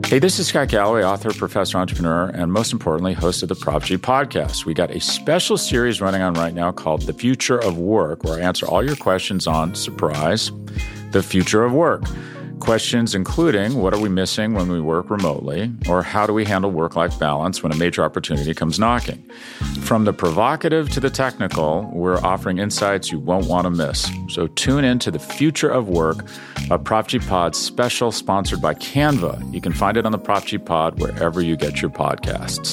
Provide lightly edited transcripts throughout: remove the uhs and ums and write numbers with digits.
Hey, this is Scott Galloway, author, professor, entrepreneur, and most importantly, host of the Prop G podcast. We got a special series running on right now called The Future of Work, where I answer all your questions on, surprise, the future of work. Questions including, what are we missing when we work remotely? Or how do we handle work-life balance when a major opportunity comes knocking? From the provocative to the technical, we're offering insights you won't want to miss. So tune in to The Future of Work, a Prop G Pod special sponsored by Canva. You can find it on the Prop G Pod wherever you get your podcasts.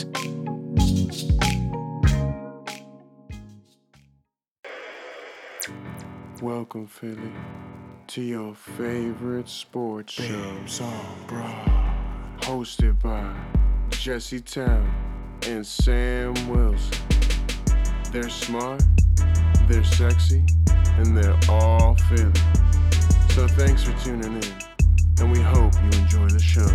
Welcome, Philly, to your favorite sports show, Babes on Broad, hosted by Jesse Town and Sam Wilson. They're smart, they're sexy, and they're all Philly. So thanks for tuning in, and we hope you enjoy the show.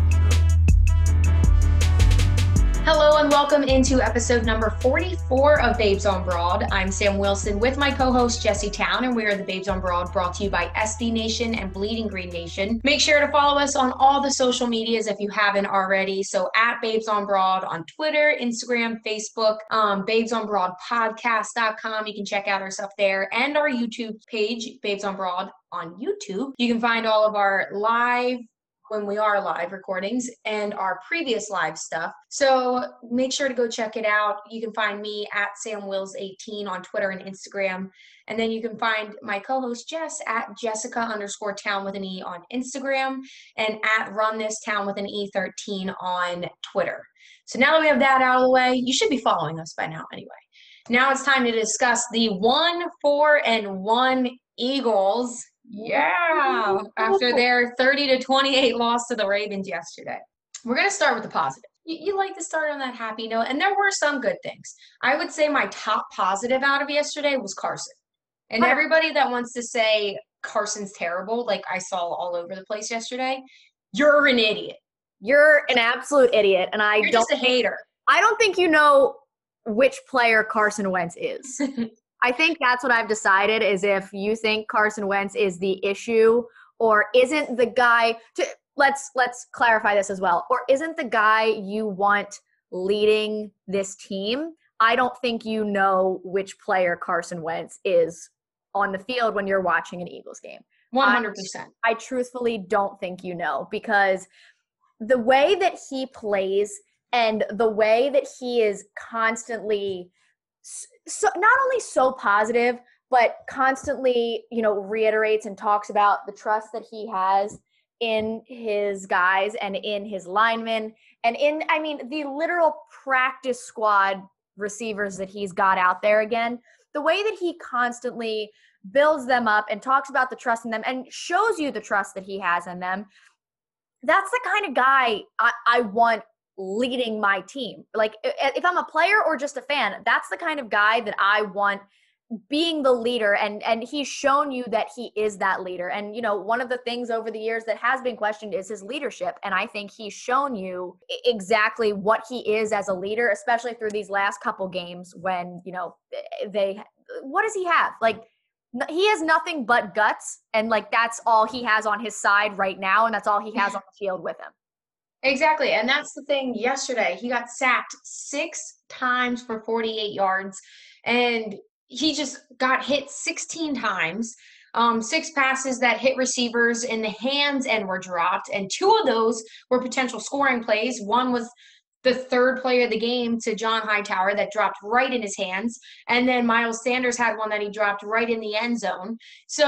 Hello and welcome into episode number 44 of Babes on Broad. I'm Sam Wilson with my co-host Jesse Town, and we are the Babes on Broad, brought to you by SB Nation and Bleeding Green Nation. Make sure to follow us on all the social medias if you haven't already. So at Babes on Broad on Twitter, Instagram, Facebook, babesonbroadpodcast.com. You can check out our stuff there, and our YouTube page, Babes on Broad on YouTube. You can find all of our live, when we are live recordings, and our previous live stuff. So make sure to go check it out. You can find me at SamWills18 on Twitter and Instagram. And then you can find my co-host Jess at Jessica_Town with an E on Instagram, and at Run This Town with an E13 on Twitter. So now that we have that out of the way, you should be following us by now anyway. Now it's time to discuss the 1-4-1 Eagles. Yeah, after their 30-28 loss to the Ravens yesterday. We're going to start with the positive. You like to start on that happy note, and there were some good things. I would say my top positive out of yesterday was Carson. And everybody that wants to say Carson's terrible, like I saw all over the place yesterday, you're an idiot. You're an absolute idiot, and You're just a hater. I don't think you know which player Carson Wentz is. I think that's what I've decided, is if you think Carson Wentz is the issue, or isn't the guy let's clarify this as well, or isn't the guy you want leading this team, I don't think you know which player Carson Wentz is on the field when you're watching an Eagles game. 100%. I truthfully don't think you know, because the way that he plays and the way that he is constantly so not only so positive, but constantly, reiterates and talks about the trust that he has in his guys and in his linemen and the literal practice squad receivers that he's got out there again. The way that he constantly builds them up and talks about the trust in them and shows you the trust that he has in them. That's the kind of guy I want leading my team. Like, if I'm a player or just a fan, that's the kind of guy that I want being the leader, and he's shown you that he is that leader. And one of the things over the years that has been questioned is his leadership, and I think he's shown you exactly what he is as a leader, especially through these last couple games when what does he have? Like, he has nothing but guts, and that's all he has on his side right now, and that's all he has on the field with him. Exactly. And that's the thing. Yesterday, he got sacked 6 times for 48 yards, and he just got hit 16 times. 6 passes that hit receivers in the hands and were dropped. And 2 of those were potential scoring plays. One was the third play of the game to John Hightower that dropped right in his hands. And then Miles Sanders had one that he dropped right in the end zone.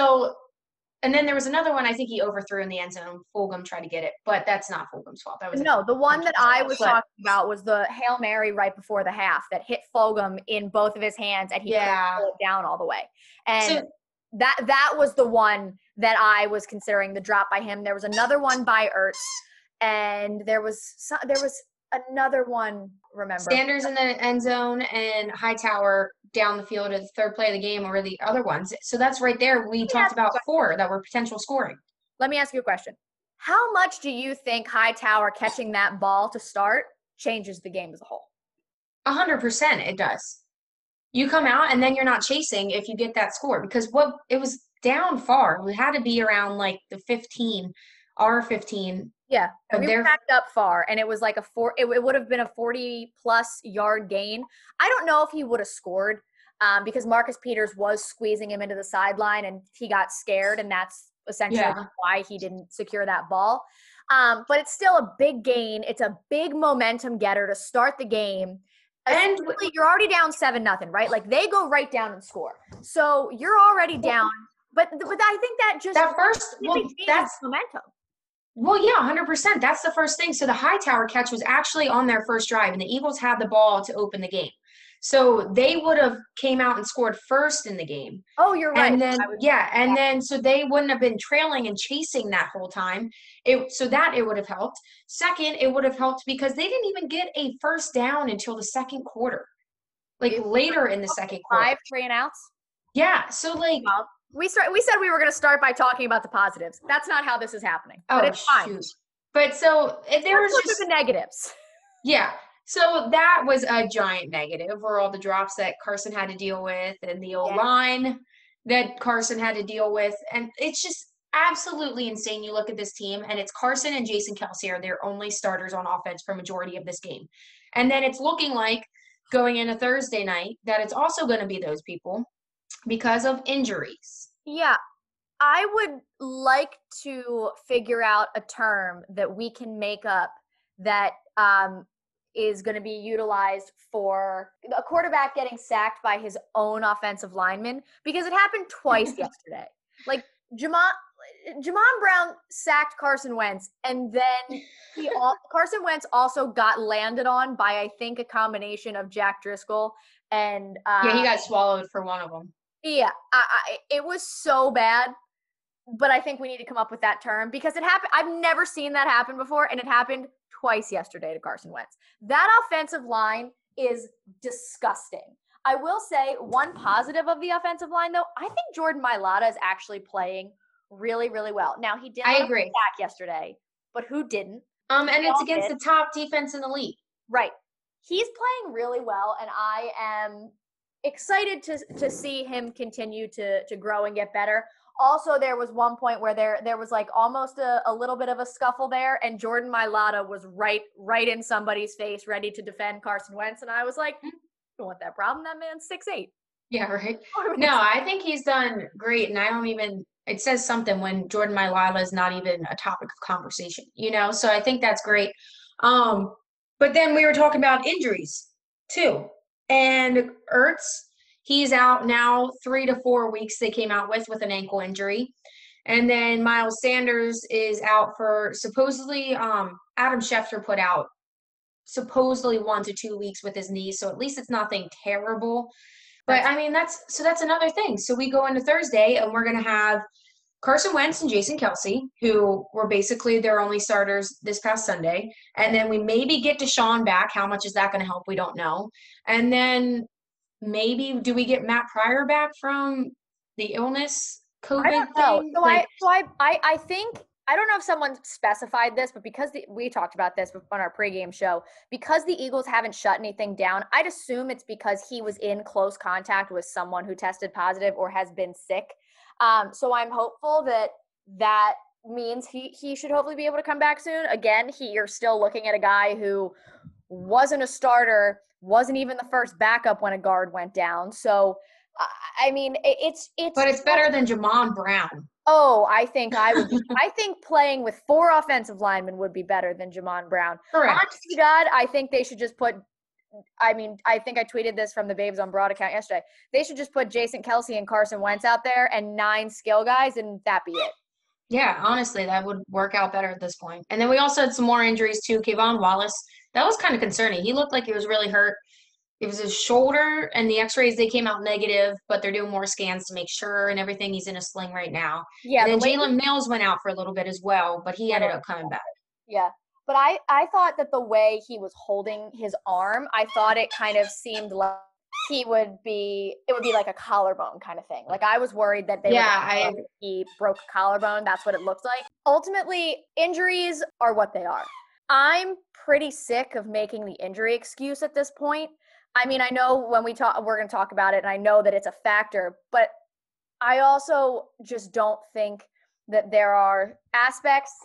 And then there was another one I think he overthrew in the end zone. Fulgham tried to get it, but that's not Fulgham's fault. That was the one that I was talking about was the Hail Mary right before the half that hit Fulgham in both of his hands, and he couldn't pull it down all the way. And that was the one that I was considering the drop by him. There was another one by Ertz, and there was another one, remember. Sanders in the end zone and Hightower down the field at the third play of the game over the other ones. So that's right there. We talked about 4 that were potential scoring. Let me ask you a question. How much do you think Hightower catching that ball to start changes the game as a whole? 100% it does. You come out and then you're not chasing if you get that score, because it was down far. We had to be around like the 15 our 15. Yeah, So we were backed up far, and it was like it would have been a 40-plus yard gain. I don't know if he would have scored because Marcus Peters was squeezing him into the sideline, and he got scared, and that's essentially why he didn't secure that ball. But it's still a big gain. It's a big momentum getter to start the game. And you're already down 7-0, right? Like they go right down and score. So you're already down. But I think that just that's momentum. Well, yeah, 100%. That's the first thing. So the Hightower catch was actually on their first drive, and the Eagles had the ball to open the game. So they would have came out and scored first in the game. Oh, you're right. And then, then so they wouldn't have been trailing and chasing that whole time. It would have helped. Second, it would have helped because they didn't even get a first down until the second quarter, later in the second quarter. 5 3 and outs. Yeah. So we said we were going to start by talking about the positives. That's not how this is happening. But it's fine. Shoot. But so there was just the negatives. Yeah. So that was a giant negative, were all the drops that Carson had to deal with and the O-line that Carson had to deal with. And it's just absolutely insane. You look at this team, and it's Carson and Jason Kelce are their only starters on offense for majority of this game. And then it's looking like going into Thursday night that it's also going to be those people because of injuries. Yeah. I would like to figure out a term that we can make up that is going to be utilized for a quarterback getting sacked by his own offensive lineman, because it happened twice yesterday. Like Jamon Brown sacked Carson Wentz, and then Carson Wentz also got landed on by, I think, a combination of Jack Driscoll and he got swallowed for one of them. Yeah, it was so bad, but I think we need to come up with that term because it happened. I've never seen that happen before, and it happened twice yesterday to Carson Wentz. That offensive line is disgusting. I will say one positive of the offensive line, though, I think Jordan Mailata is actually playing really, really well. Now, he did I agree. Back yesterday, but who didn't? And it's against the top defense in the league. Right. He's playing really well, and I am excited to see him continue to grow and get better. Also, there was one point where there was like almost a little bit of a scuffle there, and Jordan Mailata was right in somebody's face, ready to defend Carson Wentz, and I was like, I don't want that problem. That man's 6'8". Yeah, right. No, I think he's done great, and I don't even – it says something when Jordan Mailata is not even a topic of conversation, So I think that's great. But then we were talking about injuries too, and Ertz – he's out now 3 to 4 weeks they came out with an ankle injury. And then Miles Sanders is out for supposedly Adam Schefter put out supposedly 1 to 2 weeks with his knee. So at least it's nothing terrible. But I mean, that's another thing. So we go into Thursday and we're going to have Carson Wentz and Jason Kelce, who were basically their only starters this past Sunday. And then we maybe get Deshaun back. How much is that going to help? We don't know. And then maybe do we get Matt Pryor back from the illness COVID I don't know. thing? I think I don't know if someone specified this, but because we talked about this on our pregame show, because the Eagles haven't shut anything down, I'd assume it's because he was in close contact with someone who tested positive or has been sick. So I'm hopeful that means he should hopefully be able to come back soon. Again, you're still looking at a guy who wasn't a starter, wasn't even the first backup when a guard went down. So, I mean, it's. But it's better than Jamon Brown. Oh, I think I think playing with 4 offensive linemen would be better than Jamon Brown. Correct. Honest to God, I think they should just put. I mean, I think I tweeted this from the Babes on Broad account yesterday. They should just put Jason Kelce and Carson Wentz out there and 9 skill guys, and that be it. Yeah, honestly, that would work out better at this point. And then we also had some more injuries too. Kayvon Wallace, that was kind of concerning. He looked like he was really hurt. It was his shoulder, and the x-rays, they came out negative, but they're doing more scans to make sure and everything. He's in a sling right now. Yeah. And then Jalen Mills went out for a little bit as well, but he ended up coming back. Yeah. But I thought that the way he was holding his arm, I thought it kind of seemed like it would be like a collarbone kind of thing. Like I was worried that he broke a collarbone. That's what it looked like. Ultimately, injuries are what they are. I'm pretty sick of making the injury excuse at this point. I mean, I know when we're going to talk about it, and I know that it's a factor, but I also just don't think that there are aspects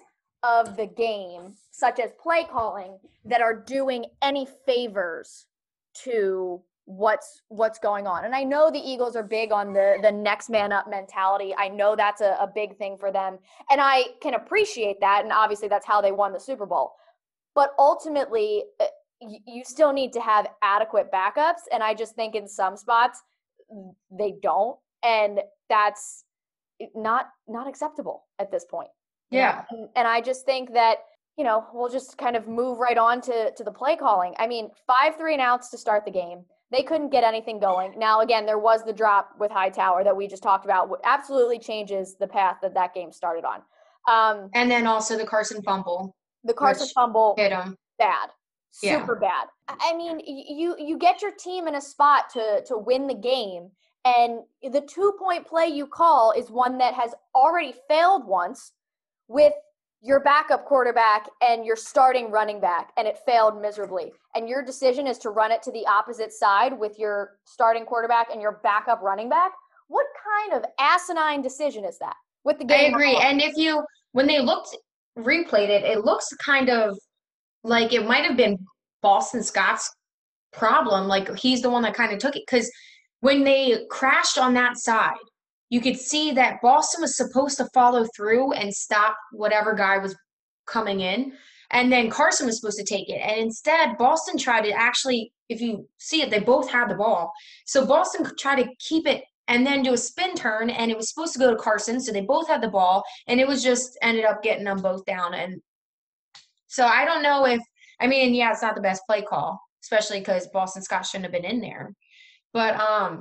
of the game, such as play calling, that are doing any favors to what's going on. And I know the Eagles are big on the next man up mentality. I know that's a big thing for them. And I can appreciate that. And obviously that's how they won the Super Bowl. But ultimately, you still need to have adequate backups. And I just think in some spots, they don't. And that's not acceptable at this point. Yeah. And I just think that, we'll just kind of move right on to the play calling. I mean, 5 3-and-outs to start the game. They couldn't get anything going. Now, again, there was the drop with Hightower that we just talked about. What absolutely changes the path that game started on. And then also the Carson fumble. The Carson fumble hit him. Bad. Super bad. I mean, you get your team in a spot to win the game, and the 2-point play you call is one that has already failed once with your backup quarterback and your starting running back, and it failed miserably. And your decision is to run it to the opposite side with your starting quarterback and your backup running back? What kind of asinine decision is that? With the game, I agree. And when they replayed it, it looks kind of like it might have been Boston Scott's problem. Like he's the one that kind of took it, because when they crashed on that side, you could see that Boston was supposed to follow through and stop whatever guy was coming in. And then Carson was supposed to take it. And instead, Boston tried to actually, if you see it, they both had the ball. So Boston tried to keep it and then do a spin turn, and it was supposed to go to Carson. So they both had the ball, and it was just ended up getting them both down. And so I don't know it's not the best play call, especially because Boston Scott shouldn't have been in there. But,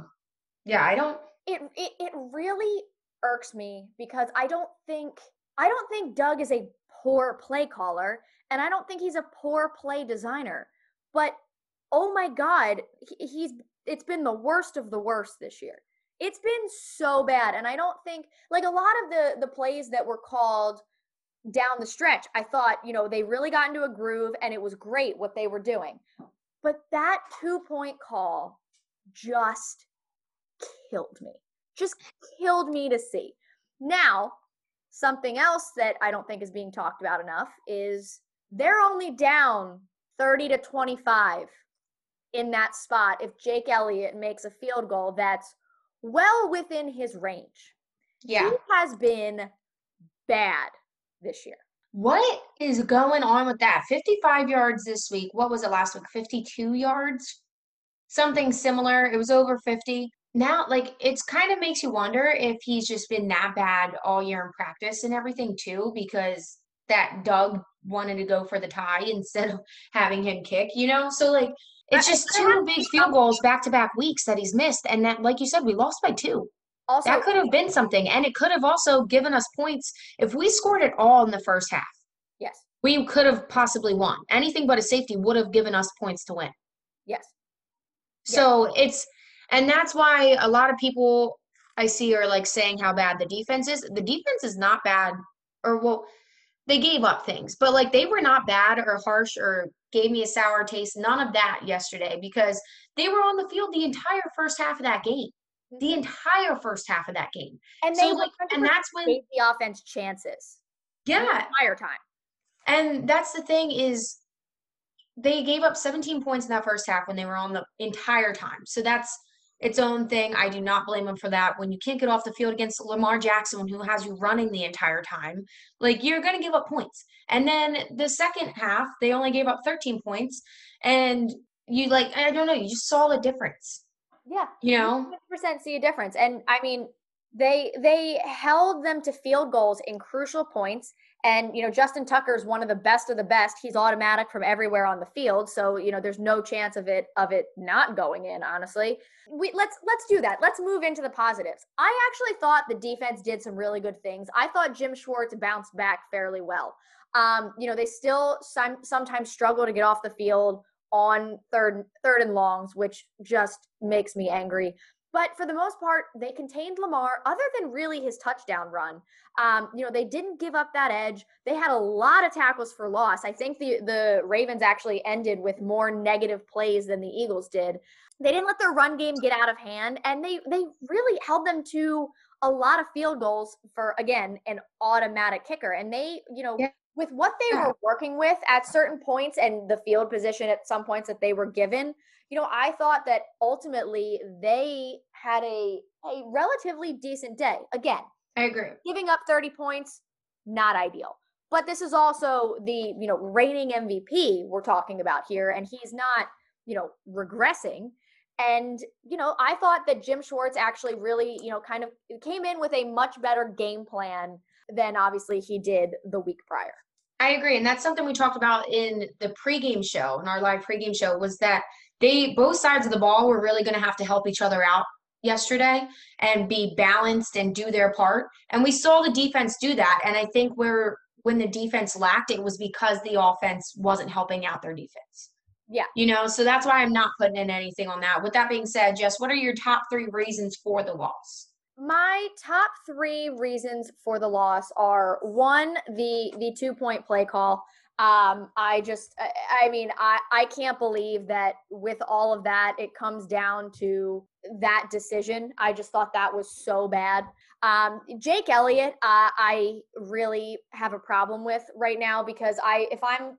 I don't. It really irks me because I don't think Doug is a poor play caller, and I don't think he's a poor play designer. But oh my God, it's been the worst of the worst this year. It's been so bad, and I don't think, like, a lot of the plays that were called down the stretch, I thought, they really got into a groove and it was great what they were doing. But that 2-point call just killed me to see. Now, something else that I don't think is being talked about enough is they're only down 30-25 in that spot if Jake Elliott makes a field goal that's well within his range. Yeah. He has been bad this year. What is going on with that? 55 yards this week. What was it last week? 52 yards? Something similar. It was over 50. Now, it's kind of makes you wonder if he's just been that bad all year in practice and everything too, because that Doug wanted to go for the tie instead of having him kick, So, it's just 2 big field goals back-to-back weeks that he's missed. And that, like you said, we lost by 2. Also, that could have been something. And it could have also given us points. If we scored it all in the first half, yes, we could have possibly won. Anything but a safety would have given us points to win. Yes. So and that's why a lot of people I see are saying how bad the defense is. The defense is not bad, they gave up things, but they were not bad or harsh or gave me a sour taste. None of that yesterday, because they were on the field the entire first half of that game. The entire first half of that game. And and that's when gave the offense chances. Yeah. The entire time. And that's the thing is they gave up 17 points in that first half when they were on the entire time. So that's its own thing. I do not blame them for that. When you can't get off the field against Lamar Jackson, who has you running the entire time, you're going to give up points. And then the second half, they only gave up 13 points. And you I don't know, you just saw the difference. Yeah. 100% see a difference. And I mean, they held them to field goals in crucial points. And, Justin Tucker is one of the best. He's automatic from everywhere on the field. So, there's no chance of it not going in, honestly. Let's do that. Let's move into the positives. I actually thought the defense did some really good things. I thought Jim Schwartz bounced back fairly well. They still sometimes struggle to get off the field on third and longs, which just makes me angry. But for the most part, they contained Lamar, other than really his touchdown run. They didn't give up that edge. They had a lot of tackles for loss. I think the Ravens actually ended with more negative plays than the Eagles did. They didn't let their run game get out of hand, and they really held them to a lot of field goals for, again, an automatic kicker. And they, with what they were working with at certain points and the field position at some points that they were given, I thought that ultimately they had a relatively decent day. Again, I agree. Giving up 30 points, not ideal. But this is also the, reigning MVP we're talking about here, and he's not, regressing. And, I thought that Jim Schwartz actually really, kind of came in with a much better game plan than obviously he did the week prior. I agree. And that's something we talked about in the pregame show, in our live pregame show, was that both sides of the ball were really going to have to help each other out yesterday and be balanced and do their part. And we saw the defense do that. And I think when the defense lacked, it was because the offense wasn't helping out their defense. Yeah. So that's why I'm not putting in anything on that. With that being said, Jess, what are your top 3 reasons for the loss? My top 3 reasons for the loss are, 1, the 2-point play call. I can't believe that with all of that, it comes down to that decision. I just thought that was so bad. Jake Elliott, I really have a problem with right now because if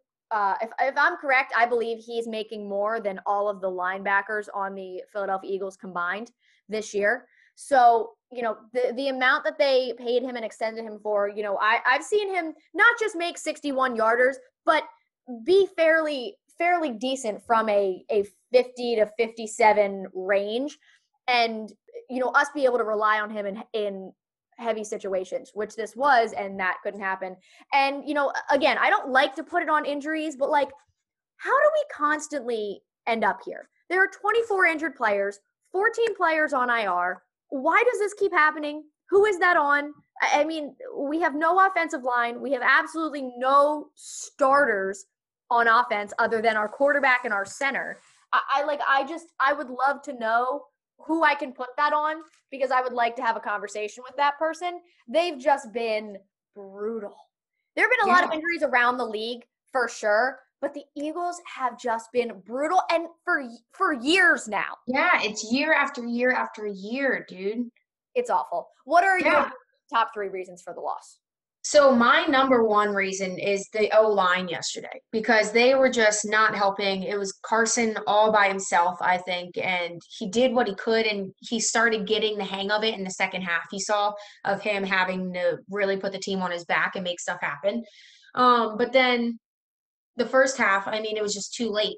I'm correct, I believe he's making more than all of the linebackers on the Philadelphia Eagles combined this year. So, the amount that they paid him and extended him for, I've seen him not just make 61-yarders, but be fairly decent from a 50 to 57 range. And, us be able to rely on him in heavy situations, which this was, and that couldn't happen. And, again, I don't like to put it on injuries, but how do we constantly end up here? There are 24 injured players, 14 players on IR. Why does this keep happening? Who is that on? I mean, we have no offensive line. We have absolutely no starters on offense other than our quarterback and our center. I would love to know who I can put that on because I would like to have a conversation with that person. They've just been brutal. There have been a lot of injuries around the league for sure, but the Eagles have just been brutal and for years now. Yeah, it's year after year after year, dude. It's awful. What are your top 3 reasons for the loss? So my number 1 reason is the O-line yesterday because they were just not helping. It was Carson all by himself, I think, and he did what he could, and he started getting the hang of it in the second half. You saw of him having to really put the team on his back and make stuff happen. But then the first half, it was just too late.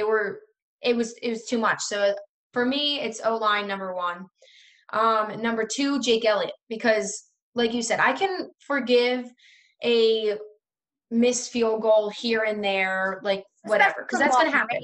It was too much. So for me, it's O-line number 1. Number 2, Jake Elliott, because like you said, I can forgive a missed field goal here and there, whatever, because that's going to happen.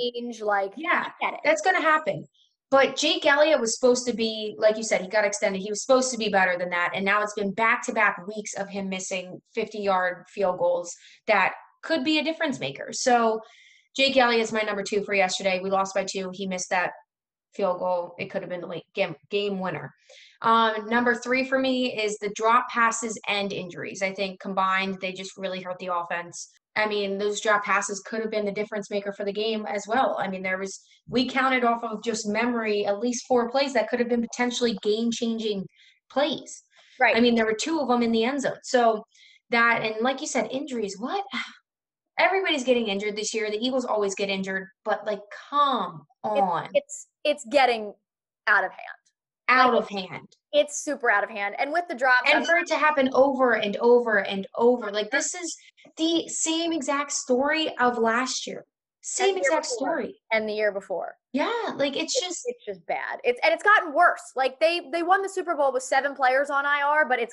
That's going to happen. But Jake Elliott was supposed to be, like you said, he got extended. He was supposed to be better than that. And now it's been back-to-back weeks of him missing 50-yard field goals that could be a difference maker. So Jake Elliott's my number 2 for yesterday. We lost by 2. He missed that field goal. It could have been the game winner. Number 3 for me is the drop passes and injuries. I think combined, they just really hurt the offense. Those drop passes could have been the difference maker for the game as well. We counted off of just memory at least 4 plays that could have been potentially game-changing plays. Right. There were 2 of them in the end zone. So that, and like you said, injuries, what? Everybody's getting injured this year. The Eagles always get injured, but come on. It's getting out of hand. Out of hand. It's super out of hand. And with the drops. And for it to happen over and over and over. This is the same exact story of last year. Same exact story. And the year before. Yeah. It's just bad. It's gotten worse. They won the Super Bowl with 7 players on IR, but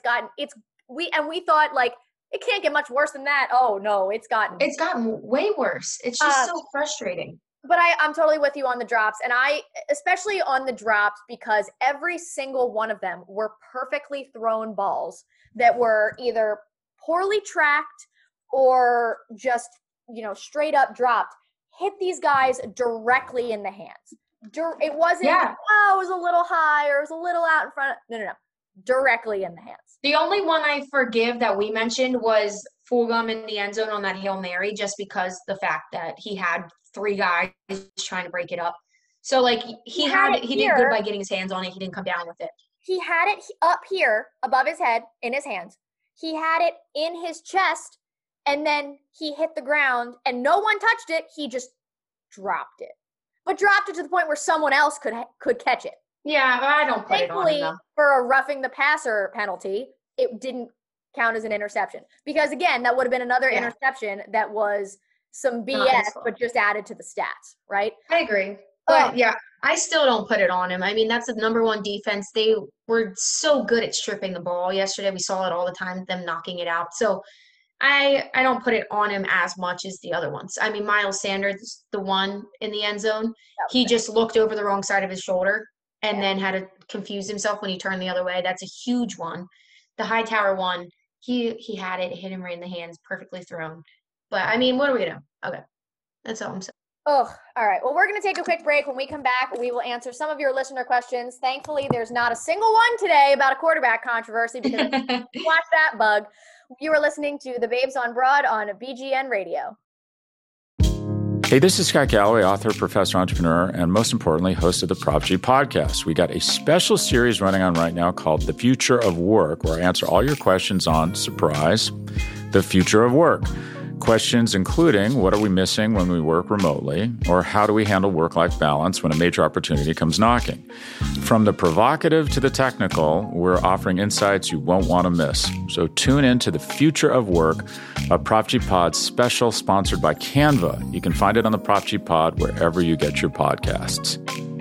we thought it can't get much worse than that. Oh no, it's gotten way worse. It's just so frustrating. But I'm totally with you on the drops, and especially on the drops, because every single one of them were perfectly thrown balls that were either poorly tracked or just, straight up dropped, hit these guys directly in the hands. It wasn't, it was a little high or it was a little out in front. No. Directly in the hands. The only one I forgive that we mentioned was Fulgham in the end zone on that Hail Mary, just because the fact that he had 3 guys trying to break it up. So he did good by getting his hands on it. He didn't come down with it. He had it up here above his head in his hands. He had it in his chest and then he hit the ground and no one touched it. He just dropped it, but dropped it to the point where someone else could catch it. Yeah, I don't put it on him, though. For a roughing the passer penalty, it didn't count as an interception because, again, that would have been another interception that was some BS, but just added to the stats, right? I agree. But, yeah, I still don't put it on him. I mean, that's the number one defense. They were so good at stripping the ball yesterday. We saw it all the time, them knocking it out. So I don't put it on him as much as the other ones. I mean, Miles Sanders, the one in the end zone, he just looked over the wrong side of his shoulder and then had to confuse himself when he turned the other way. That's a huge one. The Hightower one, he had it, hit him right in the hands, perfectly thrown. But, I mean, what are we going to do? Okay. That's all I'm saying. Oh, all right. Well, we're going to take a quick break. When we come back, we will answer some of your listener questions. Thankfully, there's not a single one today about a quarterback controversy because watch that bug. You are listening to the Babes on Broad on BGN Radio. Hey, this is Scott Galloway, author, professor, entrepreneur, and most importantly, host of the Prop G podcast. We got a special series running on right now called The Future of Work, where I answer all your questions on, surprise, the future of work. Questions including what are we missing when we work remotely, or how do we handle work-life balance when a major opportunity comes knocking? From the provocative to the technical, we're offering insights you won't want to miss. So tune in to The Future of Work, a Prop G Pod special sponsored by Canva. You can find it on the Prop G Pod wherever you get your podcasts.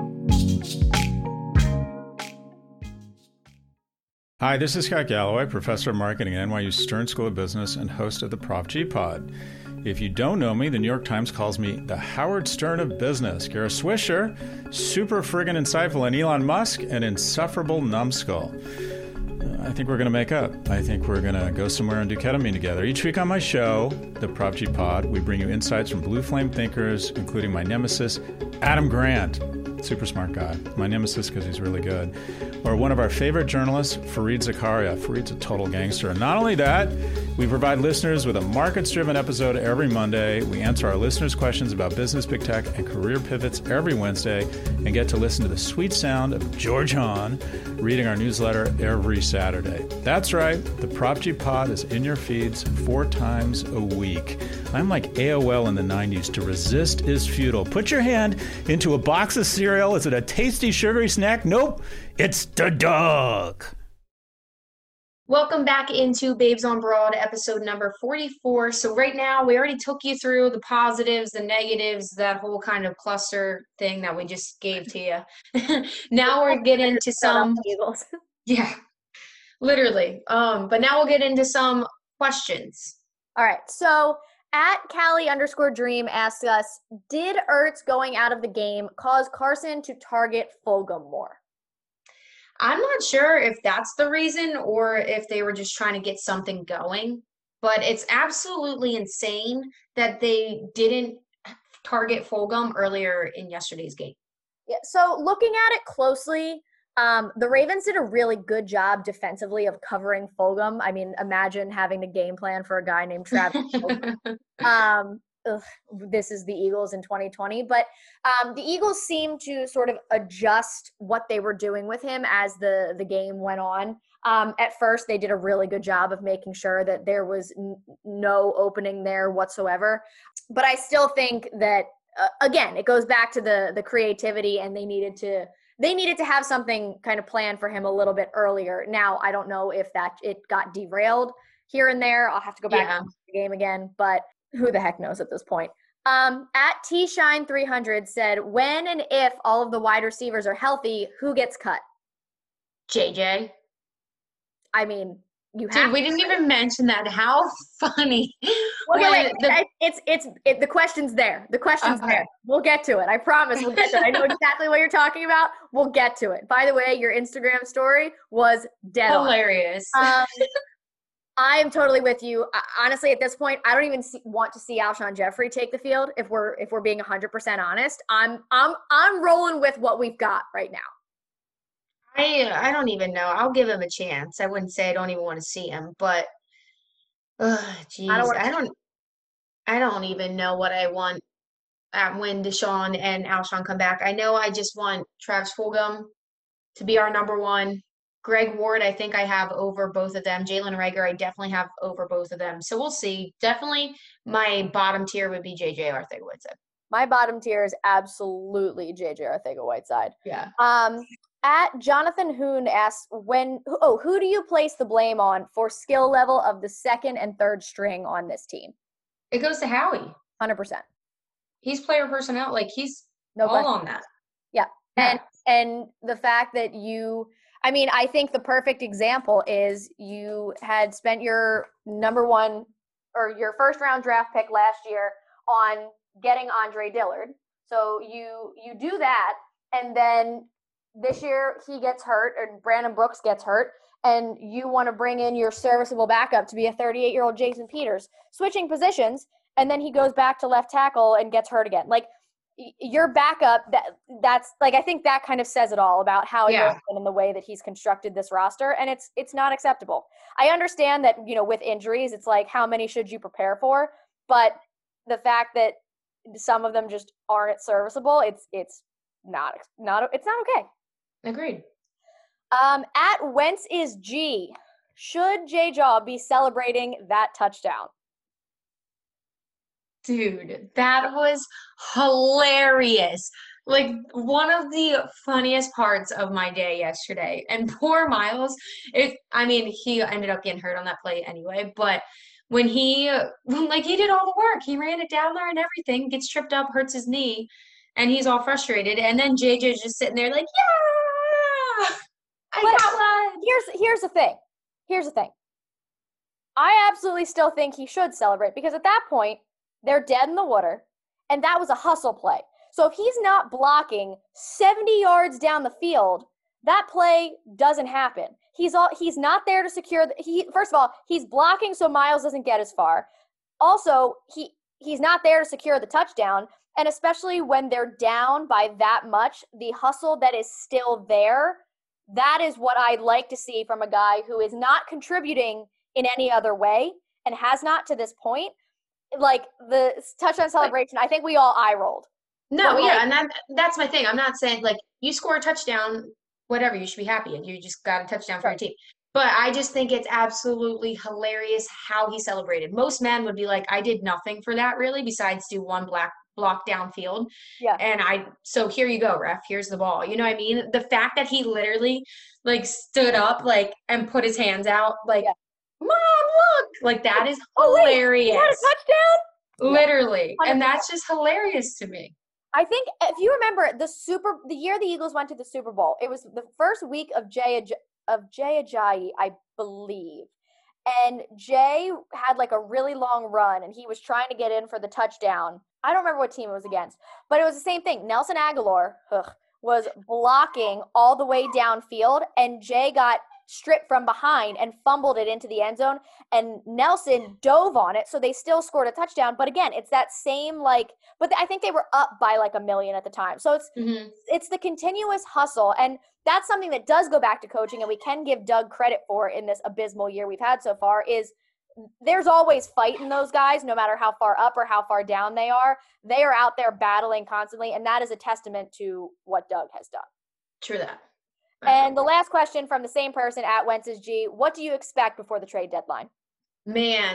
Hi, this is Scott Galloway, professor of marketing at NYU Stern School of Business and host of the Prop G Pod. If you don't know me, the New York Times calls me the Howard Stern of business. Kara Swisher, super friggin' insightful, and Elon Musk, an insufferable numbskull. I think we're going to make up. I think we're going to go somewhere and do ketamine together. Each week on my show, the Prop G Pod, we bring you insights from blue flame thinkers, including my nemesis, Adam Grant. Super smart guy. My nemesis because he's really good. Or one of our favorite journalists, Fareed Zakaria. Fareed's a total gangster. And not only that, we provide listeners with a markets-driven episode every Monday. We answer our listeners' questions about business, big tech, and career pivots every Wednesday, and get to listen to the sweet sound of George Hahn reading our newsletter every Saturday. That's right. The Prop G Pod is in your feeds 4 times a week. I'm like AOL in the 90s. To resist is futile. Put your hand into a box of cereal. Is it a tasty, sugary snack? Nope. It's the dog. Welcome back into Babes on Broad, episode number 44. So right now, we already took you through the positives, the negatives, that whole kind of cluster thing that we just gave to you. Now we're getting to some... Yeah, literally. But now we'll get into some questions. All right. So at Callie_Dream asks us, did Ertz going out of the game cause Carson to target Fulgham more? I'm not sure if that's the reason or if they were just trying to get something going, but it's absolutely insane that they didn't target Fulgham earlier in yesterday's game. Yeah, so looking at it closely, the Ravens did a really good job defensively of covering Fulgham. I mean, imagine having a game plan for a guy named Travis Fulgham. This is the Eagles in 2020, but the Eagles seemed to sort of adjust what they were doing with him as the game went on. At first, they did a really good job of making sure that there was no opening there whatsoever. But I still think that, again, it goes back to the creativity, and they needed to have something kind of planned for him a little bit earlier. Now, I don't know if it got derailed here and there. I'll have to go back to the game again, but who the heck knows at this point. At Tshine300 said, when and if all of the wide receivers are healthy, who gets cut? JJ. I mean, you have. Dude, we didn't even mention that. How funny. Wait. The question's there. The question's there. We'll get to it. I promise we'll get to it. I know exactly what you're talking about. We'll get to it. By the way, your Instagram story was dead hilarious. I am totally with you. Honestly, at this point, I don't even want to see Alshon Jeffrey take the field. If we're being 100% honest, I'm rolling with what we've got right now. I don't even know. I'll give him a chance. I wouldn't say I don't even want to see him, but geez, I don't even know what I want when Deshaun and Alshon come back. I know I just want Travis Fulgham to be our number one. Greg Ward, I think I have over both of them. Jalen Reagor, I definitely have over both of them. So we'll see. Definitely my bottom tier would be JJ Arcega-Whiteside. My bottom tier is absolutely JJ Arcega-Whiteside. Yeah. At Jonathan Hoon asks, who do you place the blame on for skill level of the second and third string on this team? It goes to Howie. 100%. He's player personnel. Like, he's No all question. on that. Yeah. Yeah. And the fact that I think the perfect example is you had spent your number one or your first round draft pick last year on getting Andre Dillard. So you do that, and then this year he gets hurt, and Brandon Brooks gets hurt, and you want to bring in your serviceable backup to be a 38-year-old Jason Peters, switching positions, and then he goes back to left tackle and gets hurt again. Like, your backup, that's like, I think that kind of says it all about how and the way that he's constructed this roster, and it's not acceptable. I understand that, with injuries, it's like, how many should you prepare for? But the fact that some of them just aren't serviceable, it's not okay. Agreed. At Wentz is G. Should J-Jaw be celebrating that touchdown? Dude, that was hilarious. Like, one of the funniest parts of my day yesterday. And poor Miles, he ended up getting hurt on that play anyway, but when he did all the work, he ran it down there and everything, gets tripped up, hurts his knee, and he's all frustrated. And then JJ's just sitting there like, yeah, I got one. Here's the thing. I absolutely still think he should celebrate, because at that point, they're dead in the water, and that was a hustle play. So if he's not blocking 70 yards down the field, that play doesn't happen. He's not there to secure first of all, he's blocking so Miles doesn't get as far. Also, he's not there to secure the touchdown, and especially when they're down by that much, the hustle that is still there, that is what I'd like to see from a guy who is not contributing in any other way and has not to this point. Like, the touchdown celebration, I think we all eye rolled. No, yeah, and that's my thing. I'm not saying, like, you score a touchdown, whatever, you should be happy, and you just got a touchdown for your team. But I just think it's absolutely hilarious how he celebrated. Most men would be like, I did nothing for that, really, besides do one block downfield. Yeah. And so here you go, ref, here's the ball. You know what I mean? The fact that he literally, like, stood up, like, and put his hands out, like, Mom, look! Like, that is hilarious. Wait, he had a touchdown? Literally. 100%. And that's just hilarious to me. I think if you remember the year the Eagles went to the Super Bowl, it was the first week of Jay Ajayi, I believe. And Jay had like a really long run, and he was trying to get in for the touchdown. I don't remember what team it was against, but it was the same thing. Nelson Aguilar was blocking all the way downfield, and Jay got stripped from behind and fumbled it into the end zone, and Nelson dove on it, so they still scored a touchdown. But again, it's that same, like, but I think they were up by like 1 million at the time. So it's the continuous hustle, and that's something that does go back to coaching, and we can give Doug credit for in this abysmal year we've had so far, is there's always fight in those guys, no matter how far up or how far down they are. They are out there battling constantly, and that is a testament to what Doug has done. True that. And the last question from the same person at Wentz's G, what do you expect before the trade deadline? Man,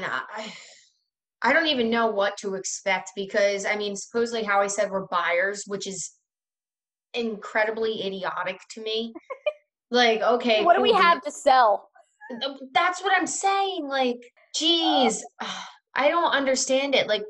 I don't even know what to expect, because, I mean, supposedly Howie said we're buyers, which is incredibly idiotic to me. Like, okay. What do we have to sell? That's what I'm saying. Like, geez, I don't understand it. Like,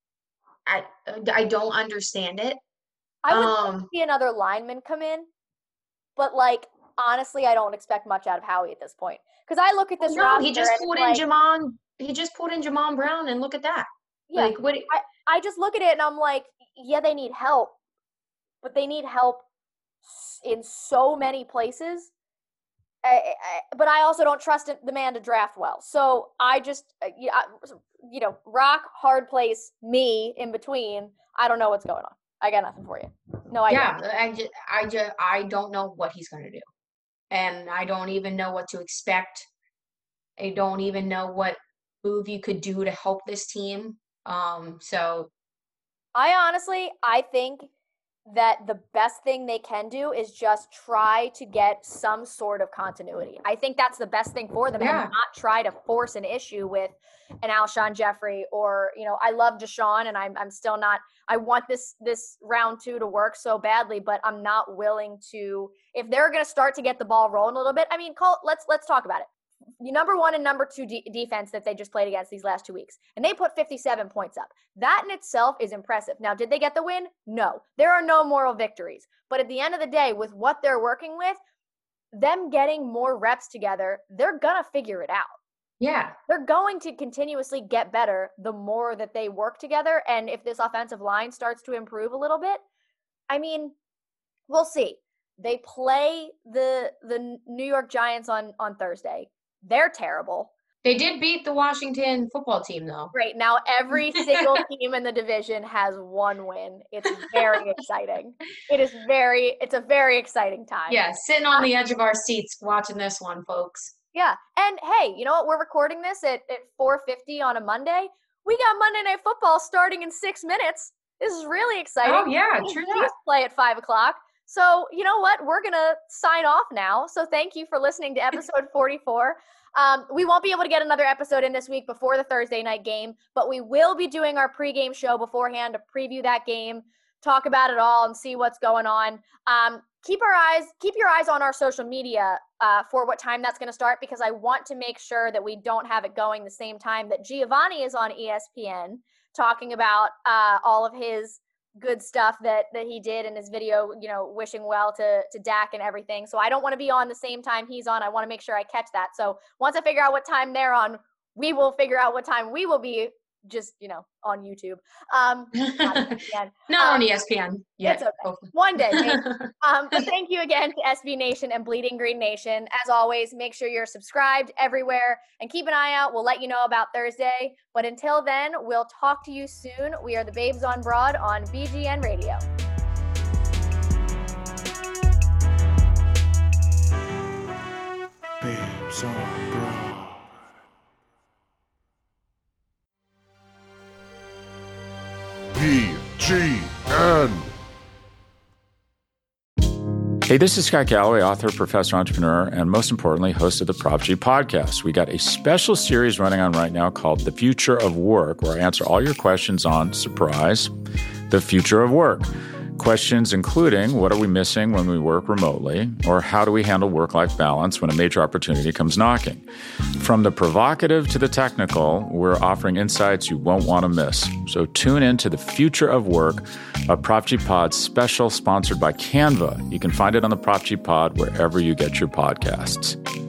I don't understand it. I would see another lineman come in. But, like, honestly, I don't expect much out of Howie at this point. Because I look at this roster, he just pulled in Jamon. He just pulled in Jamon Brown, and look at that. Yeah, like, what? I just look at it and I'm like, yeah, they need help, but they need help in so many places. But I also don't trust the man to draft well. So I just, rock, hard place, me in between. I don't know what's going on. I got nothing for you. No idea. Yeah, I don't know what he's going to do. And I don't even know what to expect. I don't even know what move you could do to help this team. So I think that the best thing they can do is just try to get some sort of continuity. I think that's the best thing for them, and not try to force an issue with an Alshon Jeffrey or, I love Deshaun, and I'm still not, I want this round 2 to work so badly, but I'm not willing to, if they're going to start to get the ball rolling a little bit, let's talk about it. Number 1 and number 2 defense that they just played against these last 2 weeks. And they put 57 points up. That in itself is impressive. Now, did they get the win? No. There are no moral victories. But at the end of the day, with what they're working with, them getting more reps together, they're going to figure it out. Yeah. They're going to continuously get better the more that they work together. And if this offensive line starts to improve a little bit, we'll see. They play the New York Giants on Thursday. They're terrible. They did beat the Washington football team, though. Great. Now every single team in the division has 1 win. It's very exciting. It's a very exciting time. Yeah, sitting on the edge of our seats watching this one, folks. Yeah. And hey, you know what? We're recording this at 4:50 on a Monday. We got Monday Night Football starting in 6 minutes. This is really exciting. Oh, yeah, true. Please play at 5 o'clock. So you know what? We're going to sign off now. So thank you for listening to episode 44. We won't be able to get another episode in this week before the Thursday night game, but we will be doing our pregame show beforehand to preview that game, talk about it all, and see what's going on. Keep your eyes on our social media for what time that's going to start, because I want to make sure that we don't have it going the same time that Giovanni is on ESPN talking about all of his good stuff that he did in his video, wishing well to Dak and everything. So I don't want to be on the same time he's on. I want to make sure I catch that. So once I figure out what time they're on, we will figure out what time we will be just, on YouTube. Not ESPN. Not on ESPN yet. It's okay. One day. But thank you again to SB Nation and Bleeding Green Nation. As always, make sure you're subscribed everywhere and keep an eye out. We'll let you know about Thursday. But until then, we'll talk to you soon. We are the Babes on Broad on BGN Radio. Babes on Broad. BGN. Hey, this is Scott Galloway, author, professor, entrepreneur, and most importantly, host of the Prop G podcast. We got a special series running on right now called The Future of Work, where I answer all your questions on, surprise, the future of work. Questions including, what are we missing when we work remotely? Or how do we handle work-life balance when a major opportunity comes knocking? From the provocative to the technical, we're offering insights you won't want to miss. So tune in to The Future of Work, a Prop G Pod special sponsored by Canva. You can find it on the Prop G Pod wherever you get your podcasts.